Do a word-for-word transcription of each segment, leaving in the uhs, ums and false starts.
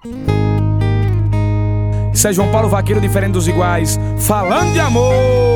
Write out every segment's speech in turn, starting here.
Isso é João Paulo Vaqueiro, diferente dos iguais, falando de amor.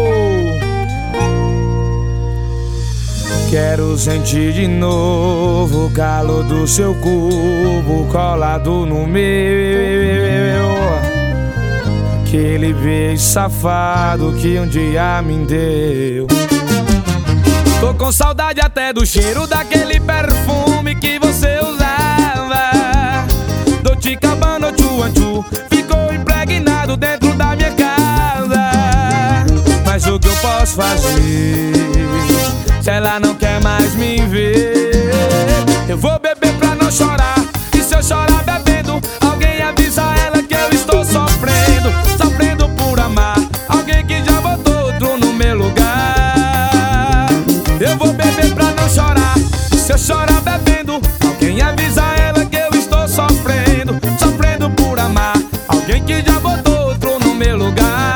Quero sentir de novo o calor do seu corpo colado no meu, aquele beijo safado que um dia me deu. Tô com saudade até do cheiro daquele perfume que você usava. Dolce Gabbana, Tchu-an-Tchu, ficou impregnado dentro da minha casa. Mas o que eu posso fazer se ela não quer mais me ver? Eu vou beber pra não chorar, e se eu chorar bebendo, alguém avisa ela que eu estou sofrendo. Sofrendo por amar alguém que já botou outro no meu lugar. Eu vou beber pra não chorar, e se eu chorar bebendo, alguém avisa ela que eu estou sofrendo. Sofrendo por amar alguém que já botou outro no meu lugar.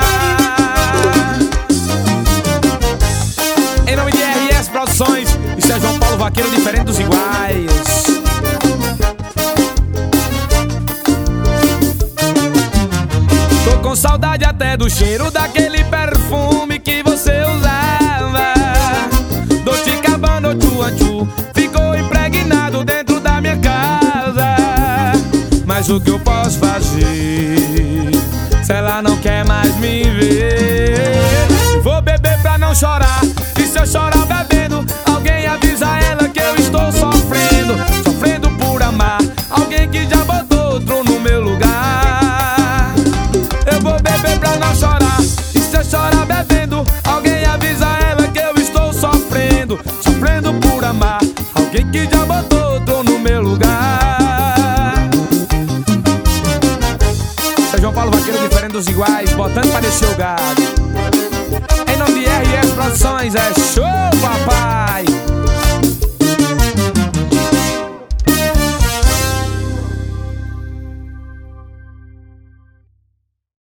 Em nome de R S Produções, isso é João Paulo Vaqueiro, diferente dos iguais. Tô com saudade até do cheiro daquele perfume que você usava. Dolce Gabbana, Tchu-an-Tchu, ficou impregnado dentro da minha casa. Mas o que eu posso fazer se ela não quer mais me ver? Eu vou beber pra não chorar, e se eu chorar bebendo, alguém avisa ela que eu estou sofrendo. Sofrendo por amar alguém que já botou outro no meu lugar. Eu vou beber pra não chorar, e se eu chorar bebendo, alguém avisa ela que eu estou sofrendo. Sofrendo por amar alguém que já botou outro no meu lugar. Isso é João Paulo Vaqueiro, diferente dos iguais, botando pra descer o gado. Em nome de R S Produções, é show, papai.